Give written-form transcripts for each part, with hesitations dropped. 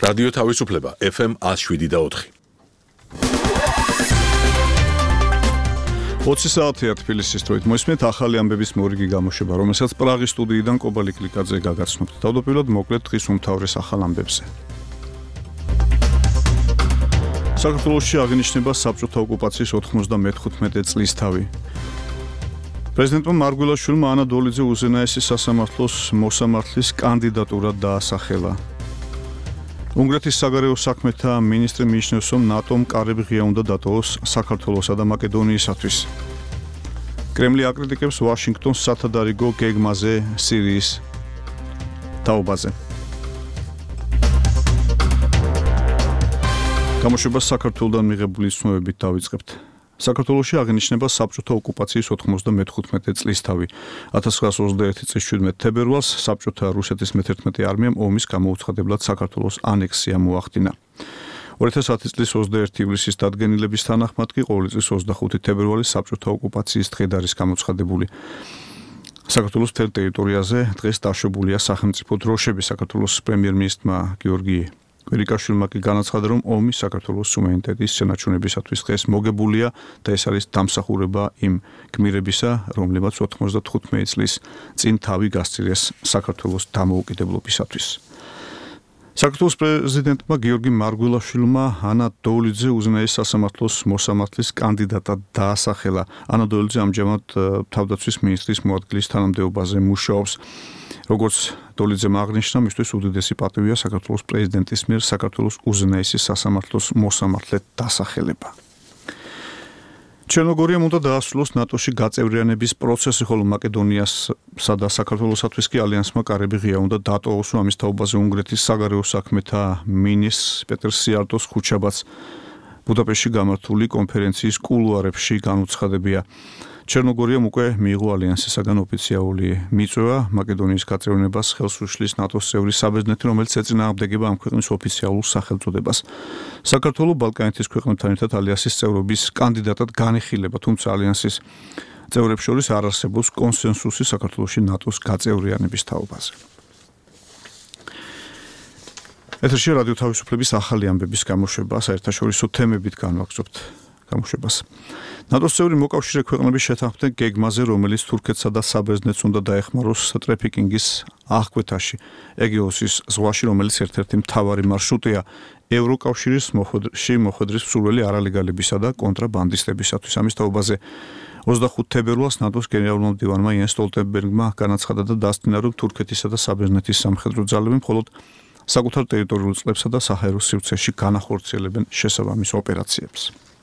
რადიო თავისუფლება FM 107.4. 20 საათია თბილისის დროით. მოისმენთ ახალი ამბების მორიგი გამოშვება, რომელსაც პრაღის სტუდიიდან კობა ლიკლიკაძე გაგაცნობთ. თავდაპირველად მოკლედ დღის უმთავრეს ახალ ამბებზე. საქართველოში აღინიშნება საბჭოთა ოკუპაციის 95 წლისთავი. პრეზიდენტმა მარგველაშვილმა ანა დოლიძე უზენაესი სასამართლოს მოსამართლის კანდიდატურად დაასახელა. უნგრეთის საგარეო საქმეთა მინისტრი მიიჩნევს, რომ ნატომ კარები ღია უნდა დატოვოს საქართველოსა და მაკედონიისათვის. კრემლი აკრიტიკებს ვაშინგტონს სათადარიგო გეგმაზე სირიის თაობაზე. გამოშვებას საქართველოდან მიღებული ცნობებით დავიწყებთ. საქართველოში აღინიშნება საბჭოთა ოკუპაციის 95 წლისთავი. 1921 წლის 17 თებერვალს საბჭოთა რუსეთის მე-11 არმიამ ომის გამოუცხადებლად საქართველოს ანექსია მოახდინა. 2010 წლის 21 ივლისის დადგენილების თანახმად კი ყოველი წლის 25 თებერვალის საბჭოთა ოკუპაციის დღედ არის გამოცხადებული. საქართველოს მთელ ტერიტორიაზე დღეს დაშვებულია სახელმწიფო დროშები. საქართველოს პრემიერ-მინისტრმა გიორგი კვირიკაშვილმა კი განაცხადა, რომ ომი საქართველოს სუვერენიტეტის შენარჩუნებისათვის დღეს მოგებულია და ეს არის დამსახურება იმ გმირებისა, რომლებმაც 95 წლის წინ თავი გასწირეს საქართველოს დამოუკიდებლობისათვის. საქართველოს პრეზიდენტმა გიორგი მარგველაშვილმა ანა დოლიძე უზენაეს სასამართლოს მოსამართლის კანდიდატად დაასახელა. ანა დოლიძე ამჟამად თავდაცვის მინისტრის მოადგილის თანამდებობაზე მუშაობს. როგორც დოლიძემ აღნიშნა, მისთვის უდიდესი პატივია საქართველოს პრეზიდენტის მიერ საქართველოს უზენაესი სასამართლოს მოსამართლედ დასახელება. ჩერნოგორიამ უნდა დაასრულოს ნატოში გაწევრიანების პროცესი, ხოლო მაკედონიასა და საქართველოსათვის კი ალიანსმა კარები ღია უნდა დატოვოს. ამის თაობაზე უნგრეთის საგარეო საქმეთა მინისტრ პეტერ სიარტოს ხუთშაბათს ბუდაპეშტში გამართული კონფერენციის კულუარებში განუცხადებია. ჩერნოგორიამ უკვე მიიღო ალიანსისაგან ოფიციალური მიწვევა მაკედონიის გაწევრიანებას ხელს უშლის ნატოს წევრი საბერძნეთი, რომელიც ეწინააღმდეგება ამ ქვეყნის ოფიციალურ სახელწოდებას. საქართველოს ბალკანეთის ქვეყნებთან ერთად ალიანსის წევრობის კანდიდატად განიხილება, თუმცა ალიანსის წევრებს შორის არ არსებობს კონსენსუსი საქართველოში ნატოს გაწევრიანების თაობაზე. ეთერში რადიო თავისუფლების ახალი ამბების გამოშვება, საერთაშორისო თემებით განვაგრძობთ გამოშვებას. ნატოს წევრი მოკავშირე ქვეყნების შეთანხმდნენ გეგმაზე, რომელიც თურქეთსა და საბერძნეთს უნდა დაეხმაროს ტრაფიკინგის აღკვეთაში ეგეოსის ზღვაში, რომელიც ერთ-ერთი მთავარი მარშრუტია ევროკავშირის მოხვედრის მსურველი არალეგალებისა და კონტრაბანდისტებისათვის. ამის თაობაზე 25 თებერვალს ნატოს გენერალურმა მდივანმა იენს სტოლტენბერგმა განაცხადა და დასტინა, რომ თურქეთისა და საბერძნეთის სამხედრო ძალები მხოლოდ საკუთარ ტერიტორიულ წყლებსა და საჰაერო სივრცეში განახორციელებენ შესაბამის ოპერაციებს.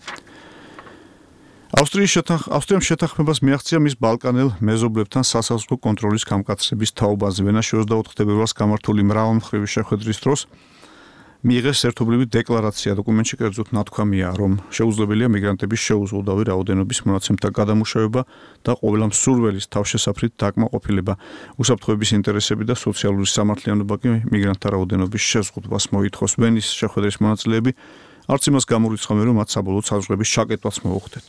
ავსტრიამ შეთანხმებას მიაღწია მის ბალკანელ მეზობლებთან სასაზღვრო კონტროლის გამკაცრების თაობაზე. ვენაში 24 თებერვალს გამართული მრავალმხრივი შეხვედრის დროს მიიღეს ერთობლივი დეკლარაცია. დოკუმენტში კერძოდ ნათქვამია, რომ შეუძლებელია მიგრანტების შეუზღუდავი რაოდენობის მონაცემთა გადამუშავება და ყველა მსურველის თავშესაფრით დაკმაყოფილება. უსაფრთხოების ინტერესები და სოციალური სამართლიანობა კი მიგრანტთა რაოდენობის შეზღუდვას მოითხოვს. ვენის შეხვედრის მონაწილეები არც იმას გამორიცხავენ, რომ მათ საბოლოო საზღვრების ჩაკეტვაც მოუხდეთ.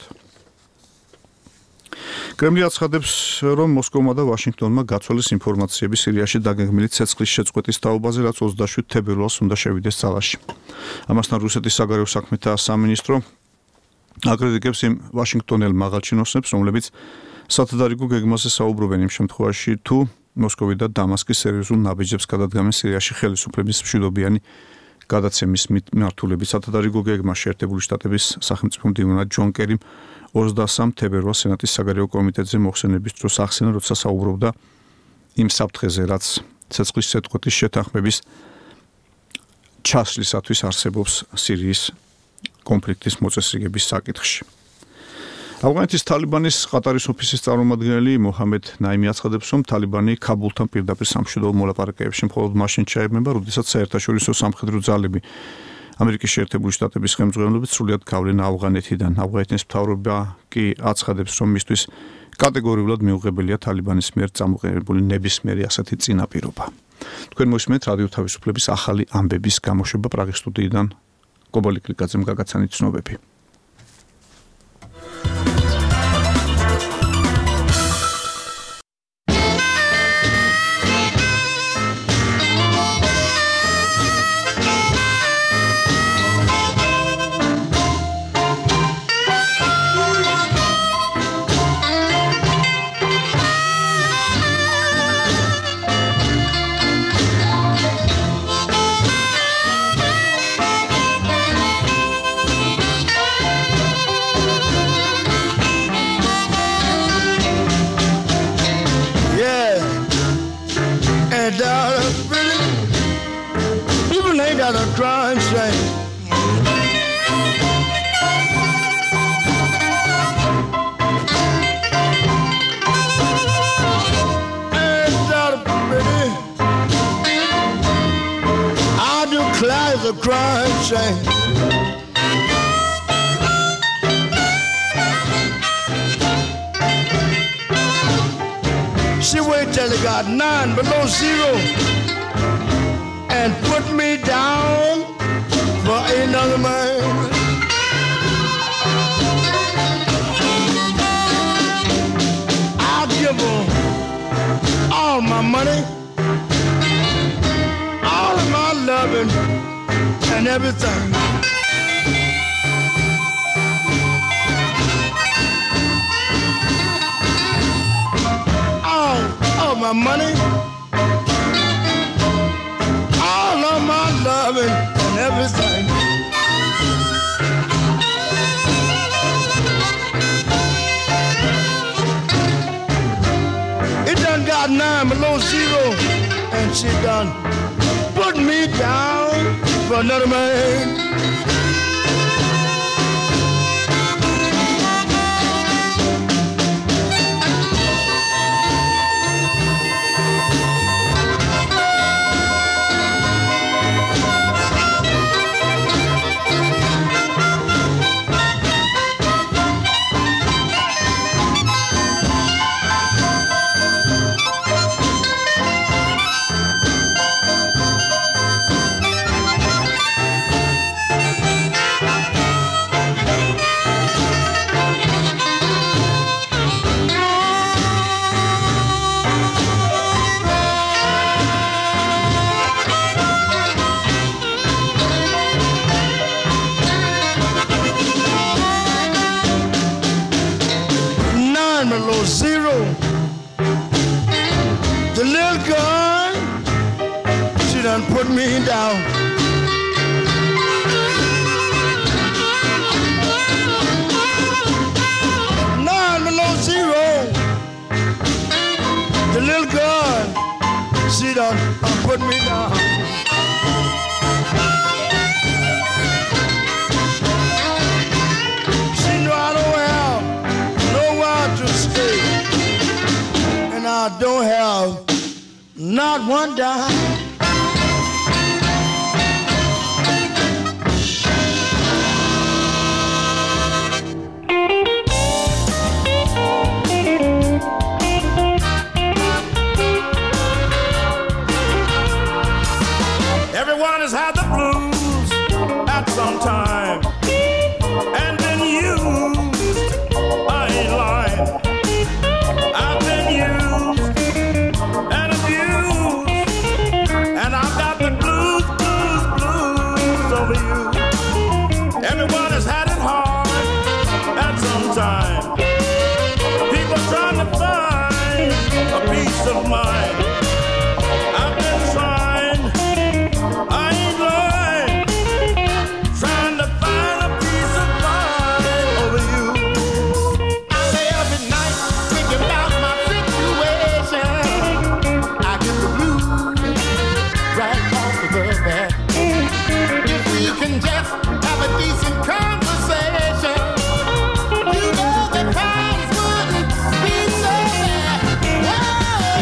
კრემლი აცხადებს, რომ მოსკოვმა და ვაშინგტონმა გაცვალეს ინფორმაციები სირიაში დაგეგმილი ცეცხლის შეწყვეტის თაობაზე, რაც 27 თებერვალს უნდა შევიდეს ძალაში. ამასთან რუსეთის საგარეო საქმეთა სამინისტრო აკრიტიკებს იმ ვაშინგტონელ მაღალჩინოსნებს, რომლებიც სათადარიგო გეგმაზე საუბრობენ იმ შემთხვევაში, თუ მოსკოვი და დამასკი სერიოზულ ნაბიჯებს გადადგამენ სირიაში ხელისუფლების მშვიდობიანი გადაცემის მიმართულებით. სათადარიგო გეგმა შეერთებული შტატების სახელმწიფო მდივანად ჯონ კერიმ 23 თებერვალს სენატის საგარეო კომიტეტზე მოხსენების დროს ახსენა, როცა საუბრობდა იმ საფრთხეზე, რაც ცეცხლის შეწყვეტის შეთანხმების ჩასვლისათვის არსებობს სირიის კონფლიქტის მოწესრიგების საკითხში. ავღანეთის თალიბანის ყატარის ოფისის წარმომადგენელი მოჰამედ ნაიმი აცხადებს, რომ თალიბანი ქაბულთან პირდაპირ სამშვიდობო მოლაპარაკებებში მხოლოდ მაშინ ჩაებნება, როდესაც საერთაშორისო სამხედრო ძალები ამერიკის შეერთებული შტატების ხელმძღვანელობით სრულად გავლენ ავღანეთიდან. ავღანეთის მთავრობა კი აცხადებს, რომ მისთვის კატეგორიულად მიუღებელია თალიბანის მიერ წამოყენებული ნებისმიერი ასეთი წინაპირობა. თქვენ მოისმენთ რადიო თავისუფლების ახალი ამბების გამოშვება პრაღის სტუდიიდან კობა ლიკლიკაძემ გაგაცანით ცნობები. a crying shame. She waited till it got 9 below zero and put me down for another man. I'll give her all my money, all of my loving and everything. All my money, all of my loving and everything. It done got 9 below zero, and she done put me down for another man. Zero. The little girl, she done put me down. Nine below zero. The little girl, she done put me down. She know I don't have nowhere to stay, and I don't have not one dime. Everyone has had the blues at some time and been used. I ain't lying. I've been used and abused, and I've got the blues, blues, blues over you. Everyone has had it hard at some time. People trying to find a peace of mind. I've been trying, I ain't lying, trying to find a peace of mind over you. I lay up at night thinking about my situation. I get the blues right off of the bat. If we can just have a decent conversation, you know the times wouldn't be so bad. Whoa.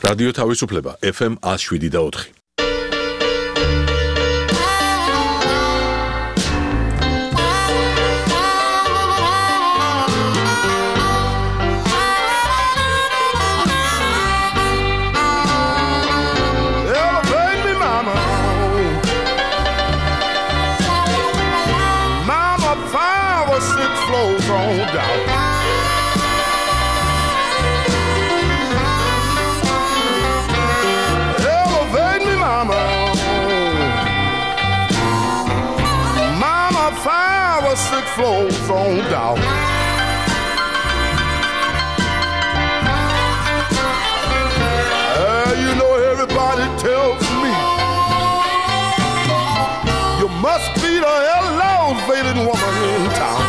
რადიო თავისუფლება FM 107.4. Flows on down. You know everybody tells me you must be the elevated woman in town.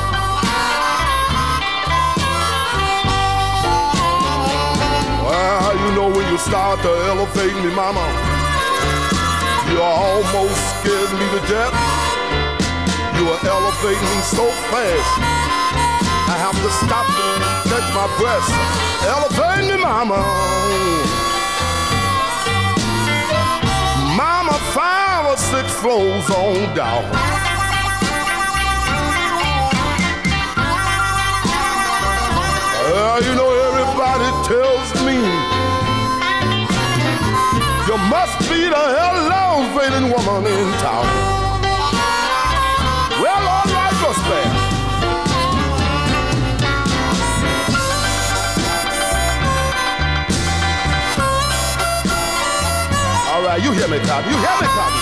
Well, you know when you start to elevate me, mama, you almost scared me to death. You are elevating me so fast, I have to stop and catch my breath. Elevate me, mama. Mama, 5 or 6 floors on down. You know everybody tells me you must be the elevating woman in town. Well, all right, what's bad? All right, you hear me, Poppy. You hear me, Poppy.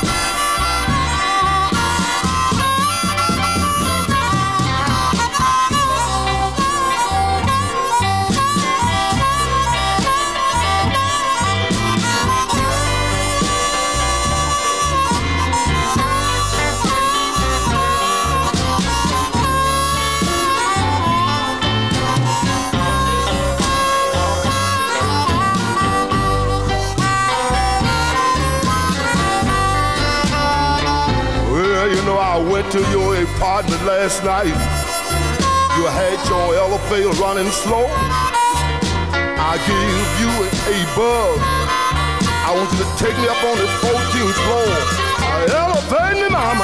I went to your apartment last night. You had your elevator running slow. I gave you a buzz. I want you to take me up on the 14th floor. Elevate me, mama.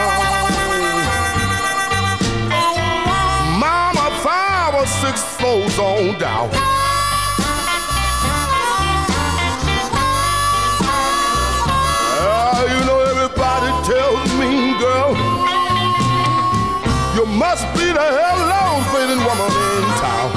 Mama, 5 or 6 floors on down. You know everybody tells me, girl, you must be the elevating woman in town.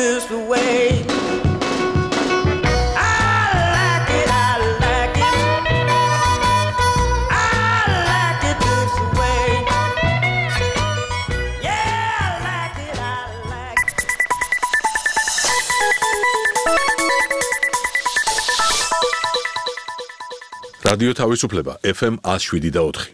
this way. რადიო თავისუფლება FM 107.4.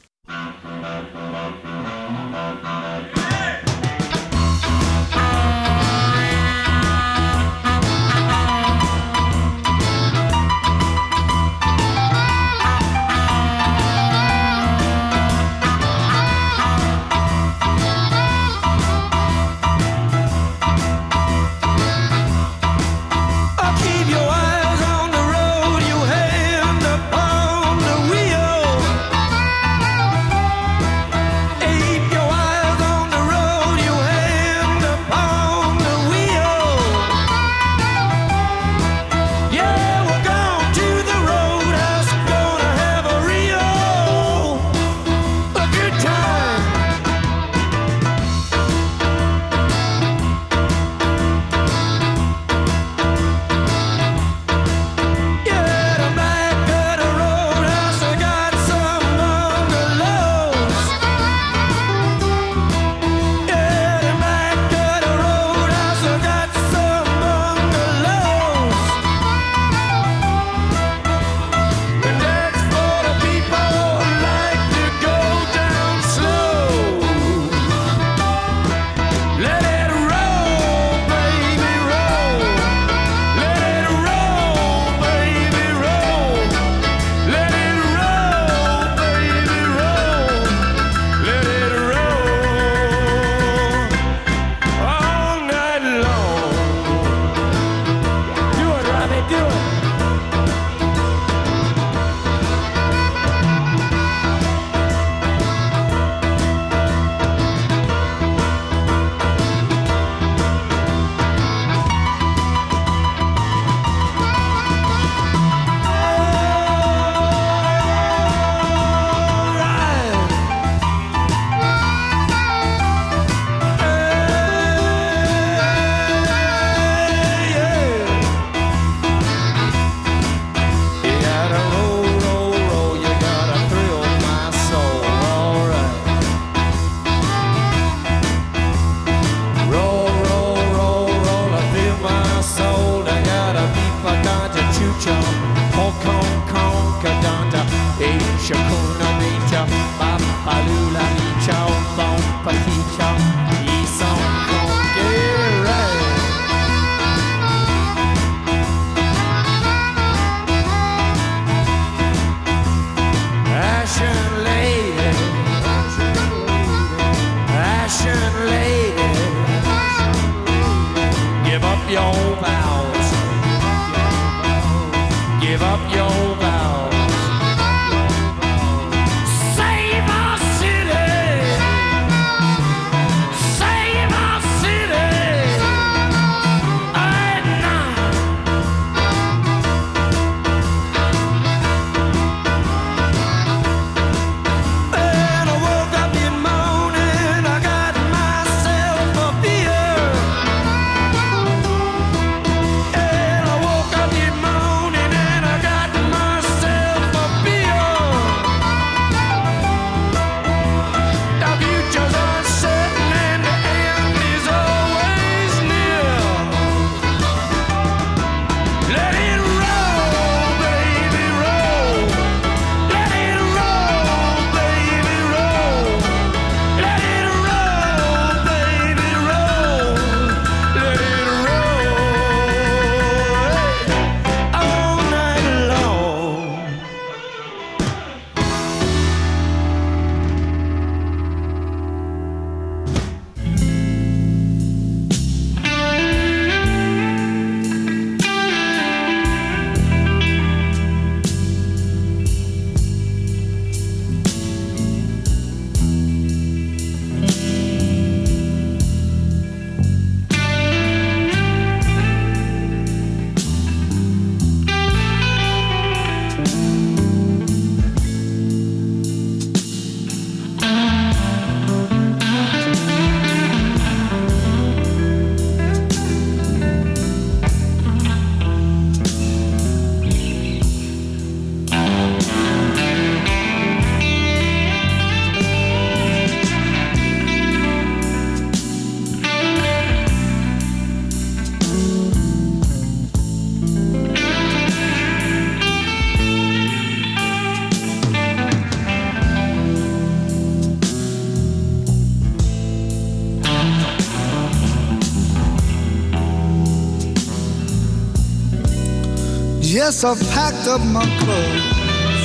Yes, I've packed up my clothes.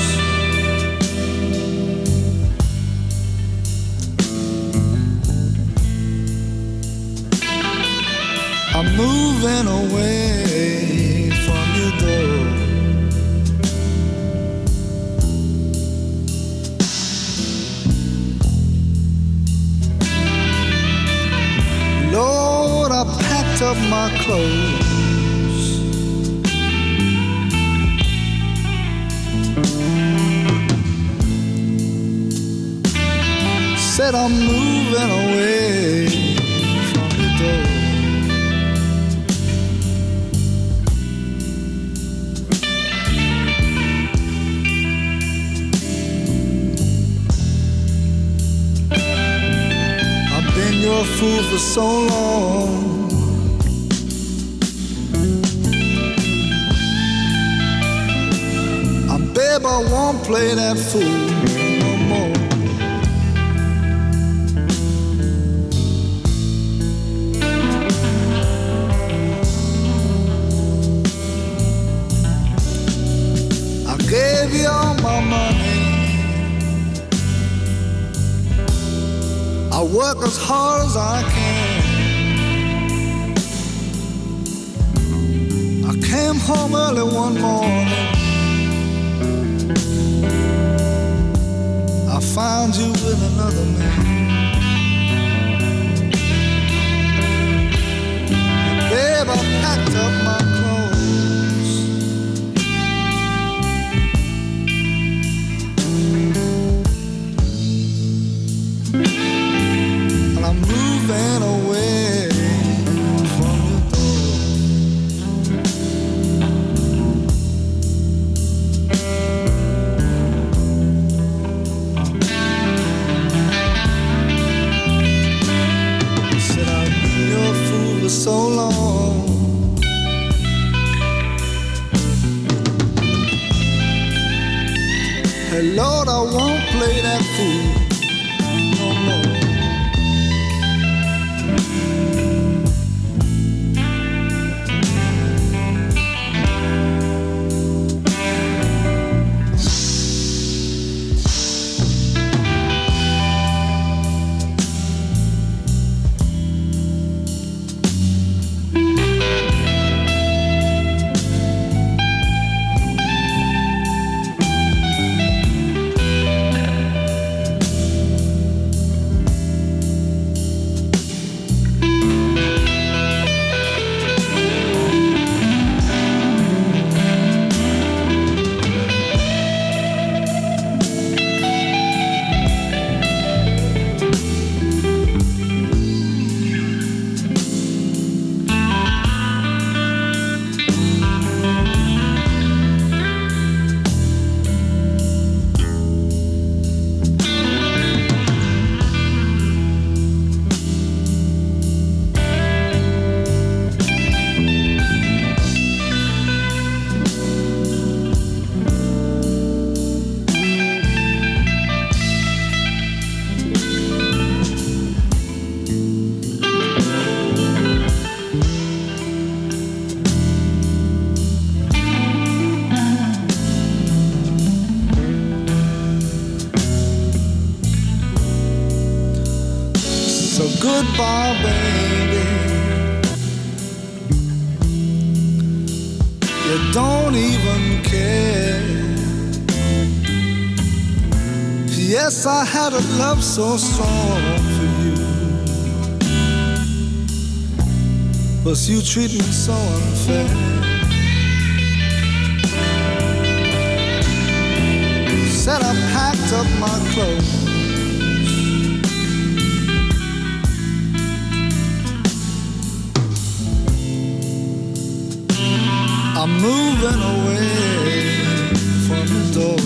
I'm moving away from your door. Lord, I packed up my clothes. Said I'm moving away from your door. I've been your fool for so long. Babe, I won't play that fool no more. Gave you all my money. I work as hard as I can. I came home early one morning. I found you with another man. And babe, I packed up my clothes. I'm moving away from your door. Said I've been your fool for so long. Hey Lord, I won't play that fool no more. Goodbye, baby. You don't even care. Yes, I had a love so strong for you, but you treat me so unfair. Said I packed up my clothes. I'm moving away from the door.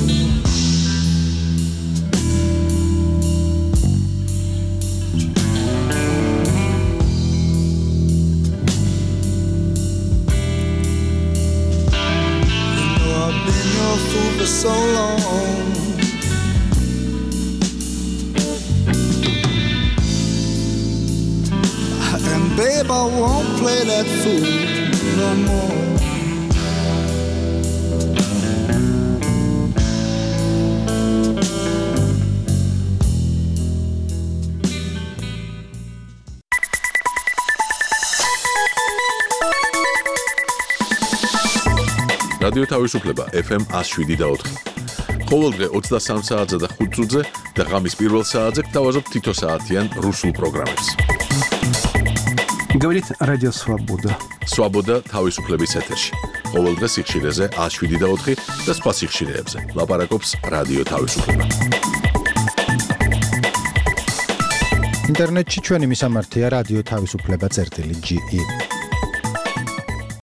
You know I've been your fool for so long. And babe, I won't play that fool no more. რადიო თავისუფლება FM 107.4. ყოველდღე 23 საათზე და 5 წუთზე და ღამის პირველ საათზე გთავაზობ თითო საათიან რუსულ პროგრამებს. Говорит Радио Свобода. Свобода თავისუფლების ეთერში. ყოველდღე სიხშირეზე 107.4 და სხვა სიხშირეებზე. ლაპარაკობს რადიო თავისუფლება. ინტერნეტში ჩვენი მისამართია რადიო თავისუფლება.ge